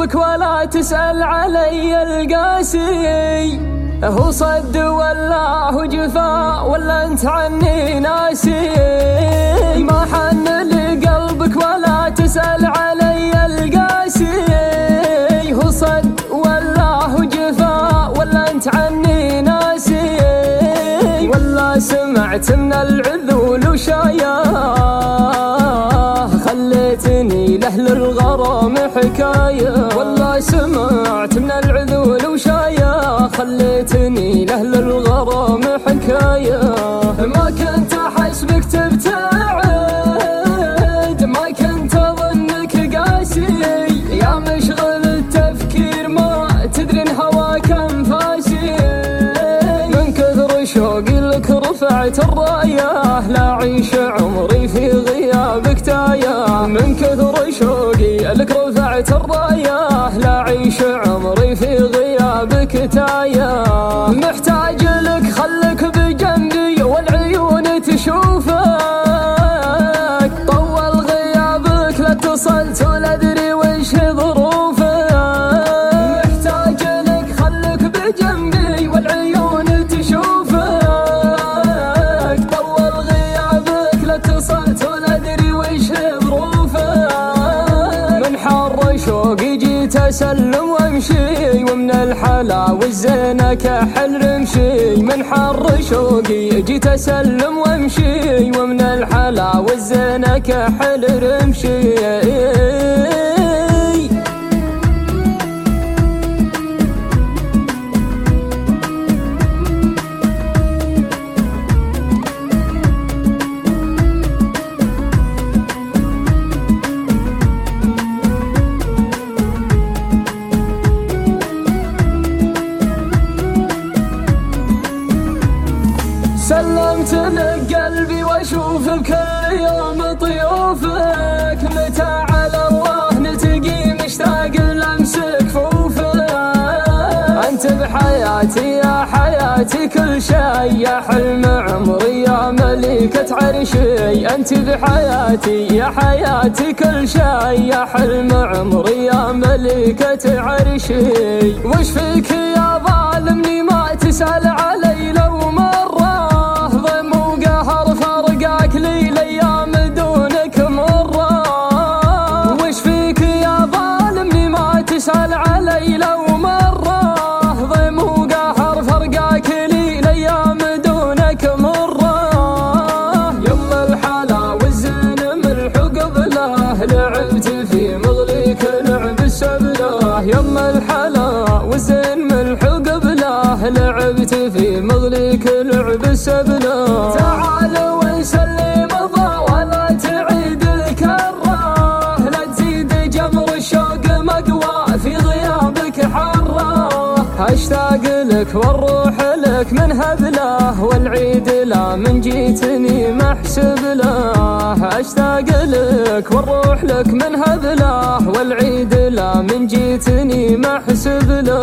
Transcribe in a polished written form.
قلبك ولا تسأل علي القاسي، هو صد ولا هو جفا ولا انت عني ناسي. ما حن لقلبك ولا تسأل علي القاسي، هو صد ولا هو جفا ولا انت عني ناسي. ولا سمعت من العذول وشاياه، خليتني لأهل الغرام حكاية. والله سمعت من العذول وشاياه، خليتني لأهل الغرام حكاية. ما كنت أحسبك تبتعد، ما كنت أظنك قاسي، يا مشغل التفكير ما تدري إن هواك أنفاسي. من كثر شوقي لك رفعت الراية، لا أعيش عمري في غيابك تايه. من كثر شوقي لك رفعت الراية، لا أعيش عمري في غيابك تايه. محتاج لك خلك بجنبي والعيون تشوفك، طول غيابك لا اتصلت ولا أدري وش ظروفك. محتاج لك خلك بجنبي والعيون تشوفك، طول غيابك لا اتصلت ولا أدري وش ظروفك. من حر شوقي جيت أسلم وامشي، ومن الحلا والزينة كحل رمشي. من حر شوقي جيت أسلم وامشي، ومن الحلا والزينة كحل رمشي. سلمت لك قلبي واشوف بكل يوم طيوفك، متى على الله نلتقي مشتاق لمسك كفوفك. انت بحياتي يا حياتي كل شيء، يا حلم عمري يا ملكة عرشي. انت بحياتي يا حياتي كل شيء، يا حلم عمري يا ملكة عرشي. وش فيك يا ظالمني ما تسأل علي لو مرة، فرقاك لي الأيام دونك مرة. وش فيك يا ظالمني ما تسأل علي لو مرة، ضيم وقهر فرقاك لي الأيام دونك مرة. يما الحلا والزين ملح قبله، لعبت في مغليك لعب السبله. يما الحلا والزين ملح قبله، لعبت في مغليك لعب السبله. تعال ونسلم ضا ولا تعيد الكره، لا تزيد جمر الشوق مقوى في غيابك حره. اشتاق لك والروح لك من هبله، والعيد لا من جيتني محسب له. اشتاق لك والروح لك من هبله، والعيد لا من جيتني محسب له.